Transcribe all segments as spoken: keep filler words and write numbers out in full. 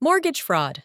Mortgage fraud.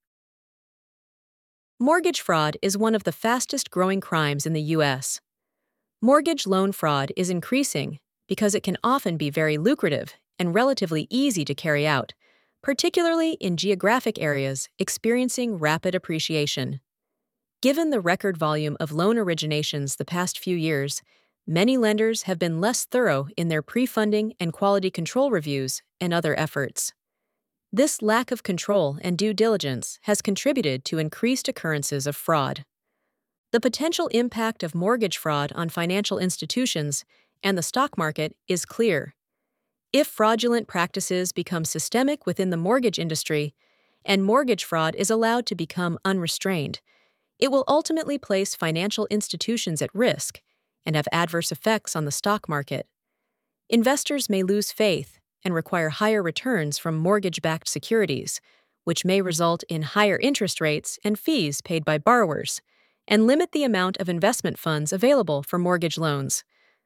Mortgage fraud is one of the fastest growing crimes in the U S. Mortgage loan fraud is increasing because it can often be very lucrative and relatively easy to carry out, particularly in geographic areas experiencing rapid appreciation. Given the record volume of loan originations the past few years, many lenders have been less thorough in their pre-funding and quality control reviews and other efforts. This lack of control and due diligence has contributed to increased occurrences of fraud. The potential impact of mortgage fraud on financial institutions and the stock market is clear. If fraudulent practices become systemic within the mortgage industry and mortgage fraud is allowed to become unrestrained, it will ultimately place financial institutions at risk and have adverse effects on the stock market. Investors may lose faith and require higher returns from mortgage-backed securities, which may result in higher interest rates and fees paid by borrowers, and limit the amount of investment funds available for mortgage loans.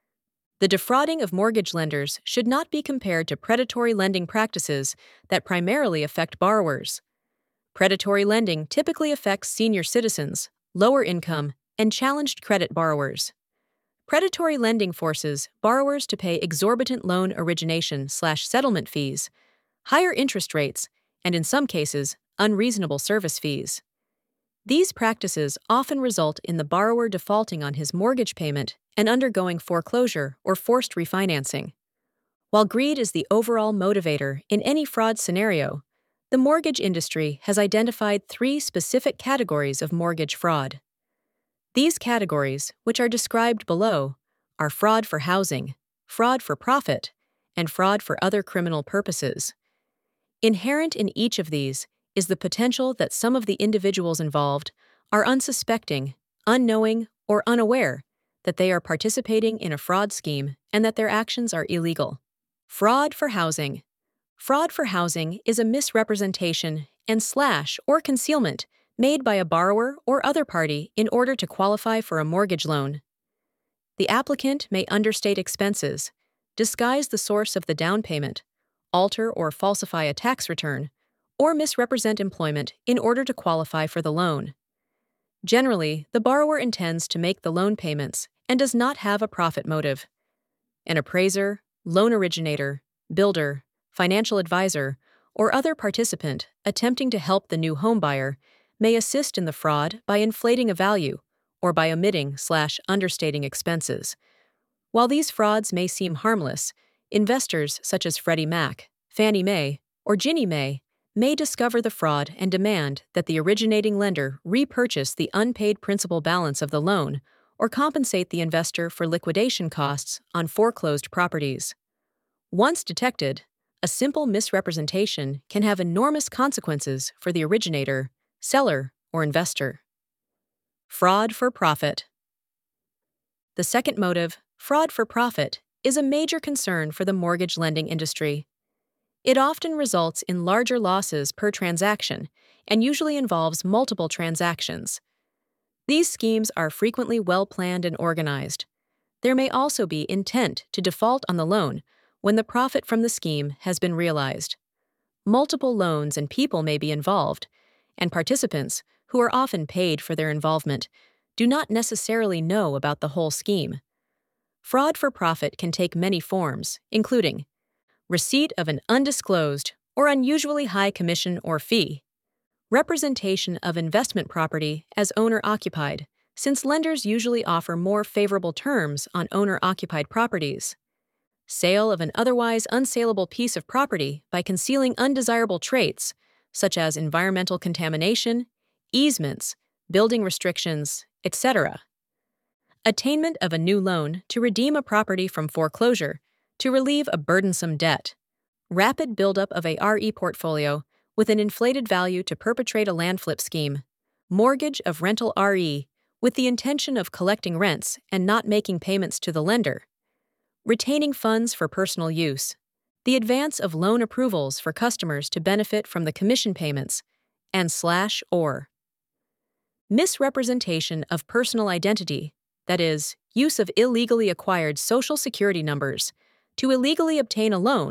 The defrauding of mortgage lenders should not be compared to predatory lending practices that primarily affect borrowers. Predatory lending typically affects senior citizens, lower income, and challenged credit borrowers. Predatory lending forces borrowers to pay exorbitant loan origination slash settlement fees, higher interest rates, and in some cases, unreasonable service fees. These practices often result in the borrower defaulting on his mortgage payment and undergoing foreclosure or forced refinancing. While greed is the overall motivator in any fraud scenario, the mortgage industry has identified three specific categories of mortgage fraud. These categories, which are described below, are fraud for housing, fraud for profit, and fraud for other criminal purposes. Inherent in each of these is the potential that some of the individuals involved are unsuspecting, unknowing, or unaware that they are participating in a fraud scheme and that their actions are illegal. Fraud for housing. Fraud for housing is a misrepresentation and slash or concealment made by a borrower or other party in order to qualify for a mortgage loan. The applicant may understate expenses, disguise the source of the down payment, alter or falsify a tax return, or misrepresent employment in order to qualify for the loan. Generally, the borrower intends to make the loan payments and does not have a profit motive. An appraiser, loan originator, builder, financial advisor, or other participant attempting to help the new homebuyer may assist in the fraud by inflating a value or by omitting slash understating expenses. While these frauds may seem harmless, investors such as Freddie Mac, Fannie Mae, or Ginnie Mae may discover the fraud and demand that the originating lender repurchase the unpaid principal balance of the loan or compensate the investor for liquidation costs on foreclosed properties. Once detected, a simple misrepresentation can have enormous consequences for the originator, seller, or investor. Fraud for profit. The second motive, fraud for profit, is a major concern for the mortgage lending industry. It often results in larger losses per transaction and usually involves multiple transactions. These schemes are frequently well-planned and organized. There may also be intent to default on the loan when the profit from the scheme has been realized. Multiple loans and people may be involved, and participants, who are often paid for their involvement, do not necessarily know about the whole scheme. Fraud for profit can take many forms, including receipt of an undisclosed or unusually high commission or fee, representation of investment property as owner-occupied, since lenders usually offer more favorable terms on owner-occupied properties, sale of an otherwise unsaleable piece of property by concealing undesirable traits, such as environmental contamination, easements, building restrictions, et cetera. Attainment of a new loan to redeem a property from foreclosure to relieve a burdensome debt. Rapid buildup of a R E portfolio with an inflated value to perpetrate a land flip scheme. Mortgage of rental R E with the intention of collecting rents and not making payments to the lender. Retaining funds for personal use. The advance of loan approvals for customers to benefit from the commission payments, and slash or. Misrepresentation of personal identity, that is, use of illegally acquired social security numbers, to illegally obtain a loan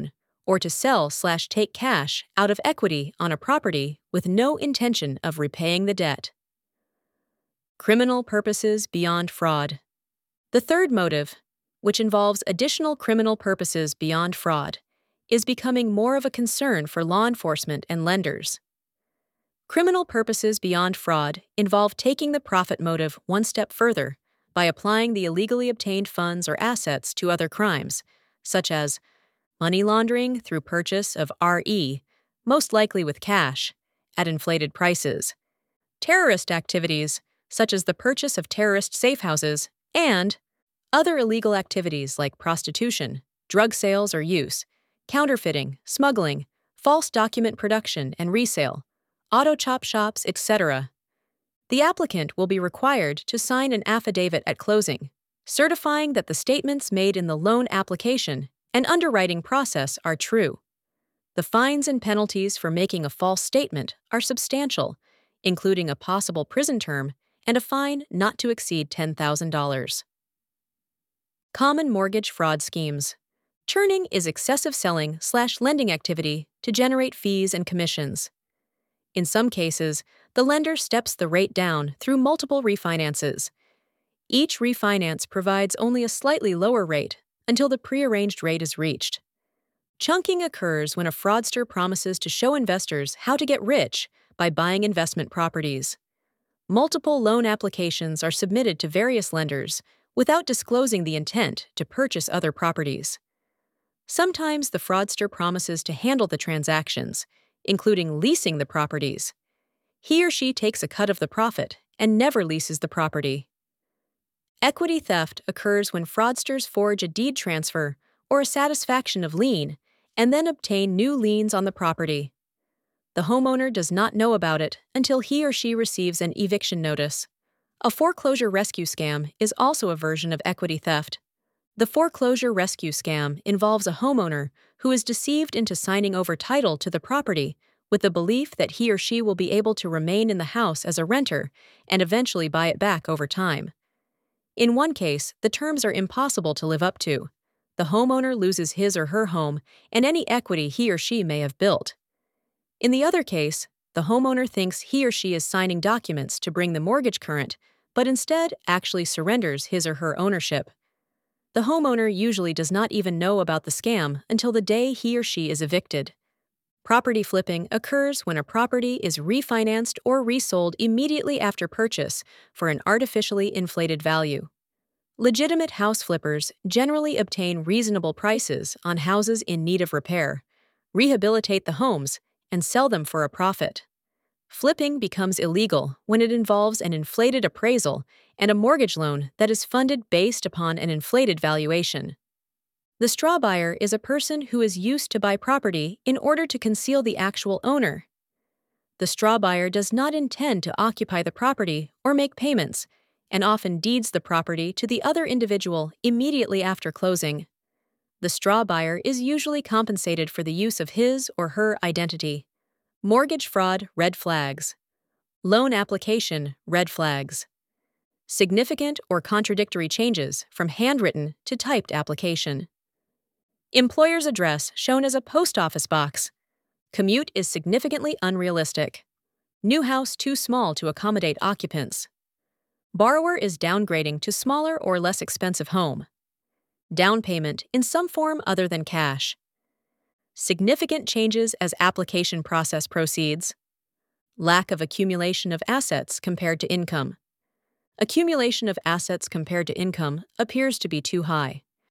or to sell slash take cash out of equity on a property with no intention of repaying the debt. Criminal purposes beyond fraud. The third motive, which involves additional criminal purposes beyond fraud, is becoming more of a concern for law enforcement and lenders. Criminal purposes beyond fraud involve taking the profit motive one step further by applying the illegally obtained funds or assets to other crimes, such as money laundering through purchase of R E, most likely with cash, at inflated prices, terrorist activities, such as the purchase of terrorist safe houses, and other illegal activities like prostitution, drug sales or use, counterfeiting, smuggling, false document production and resale, auto chop shops, et cetera. The applicant will be required to sign an affidavit at closing, certifying that the statements made in the loan application and underwriting process are true. The fines and penalties for making a false statement are substantial, including a possible prison term and a fine not to exceed ten thousand dollars. Common mortgage fraud schemes. Churning is excessive selling slash lending activity to generate fees and commissions. In some cases, the lender steps the rate down through multiple refinances. Each refinance provides only a slightly lower rate until the prearranged rate is reached. Chunking occurs when a fraudster promises to show investors how to get rich by buying investment properties. Multiple loan applications are submitted to various lenders without disclosing the intent to purchase other properties. Sometimes the fraudster promises to handle the transactions, including leasing the properties. He or she takes a cut of the profit and never leases the property. Equity theft occurs when fraudsters forge a deed transfer or a satisfaction of lien and then obtain new liens on the property. The homeowner does not know about it until he or she receives an eviction notice. A foreclosure rescue scam is also a version of equity theft. The foreclosure rescue scam involves a homeowner who is deceived into signing over title to the property with the belief that he or she will be able to remain in the house as a renter and eventually buy it back over time. In one case, the terms are impossible to live up to. The homeowner loses his or her home and any equity he or she may have built. In the other case, the homeowner thinks he or she is signing documents to bring the mortgage current, but instead actually surrenders his or her ownership. The homeowner usually does not even know about the scam until the day he or she is evicted. Property flipping occurs when a property is refinanced or resold immediately after purchase for an artificially inflated value. Legitimate house flippers generally obtain reasonable prices on houses in need of repair, rehabilitate the homes, and sell them for a profit. Flipping becomes illegal when it involves an inflated appraisal and a mortgage loan that is funded based upon an inflated valuation. The straw buyer is a person who is used to buy property in order to conceal the actual owner. The straw buyer does not intend to occupy the property or make payments, and often deeds the property to the other individual immediately after closing. The straw buyer is usually compensated for the use of his or her identity. Mortgage fraud red flags. Loan application red flags. Significant or contradictory changes from handwritten to typed application. Employer's address shown as a post office box. Commute is significantly unrealistic. New house too small to accommodate occupants. Borrower is downgrading to smaller or less expensive home. Down payment in some form other than cash. Significant changes as application process proceeds. Lack of accumulation of assets compared to income. Accumulation of assets compared to income appears to be too high.